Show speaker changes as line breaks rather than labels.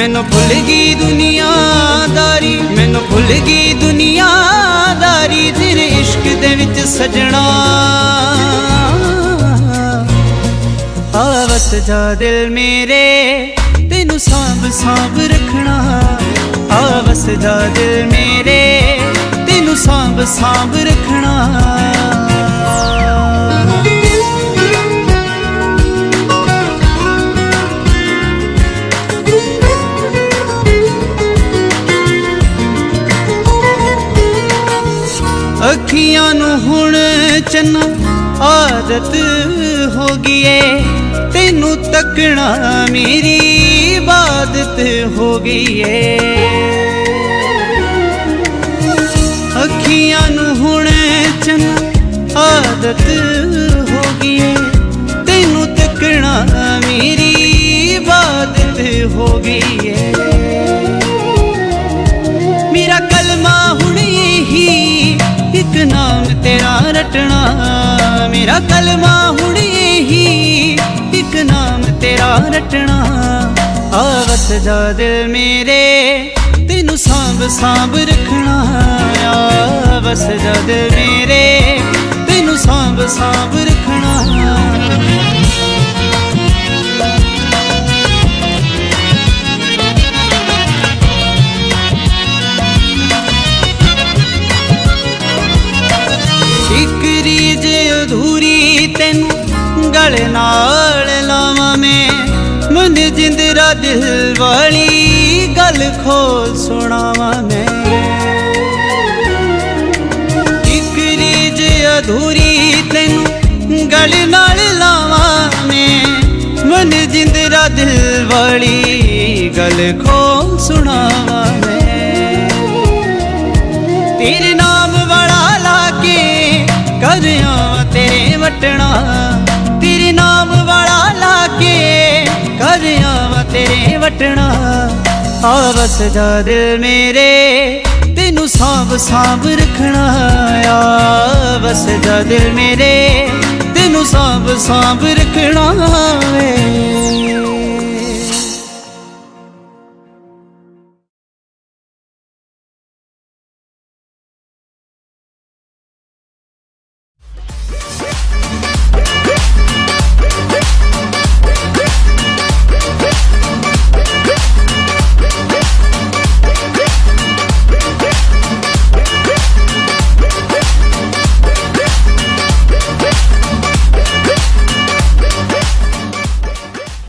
मैनू भुल गई दुनियादारी, मैनू भुल गई दुनियादारी तेरे इश्क दे विच सजना। आ वस जा दिल मेरे तेनू सांभ सांभ रखना, आ वस जा दिल मेरे तेनू सांभ सांभ रखना। अखियां नू हुण चन्ना आदत हो गई है, तेनू तकना मेरी इबादत हो गई है। अखियां नू हुण चन्ना आदत हो गई है, तेनू तकना मेरी इबादत हो गई है। मेरा कलमा हुण यही एक नाम तेरा रटना, मेरा कलमा हुण यही एक नाम तेरा रटना। आ वस जा दिल मेरे तेनू सांभ सांभ रखना, आ वस जा दिल मेरे तेनू सांभ सांभ रखना। अधूरी तेनू गले नाल लावां मैं, मन जिंदरा दिल वाली गल खोल सुनावां मैं। एक रीज अधूरी तेनू गले नाल लावां मैं, मन जिंदरा दिल वाली गल खोल सुनावां मैं। तेरे नाम वाला लाके कर आवां तेरे वटना, तेरे नाम वाला लाके कर आवां तेरे वटना। आ वस जा दिल मेरे तेनू सांभ सांभ रखना, आ वस जा दिल मेरे तेनू सांभ सांभ रखना वे।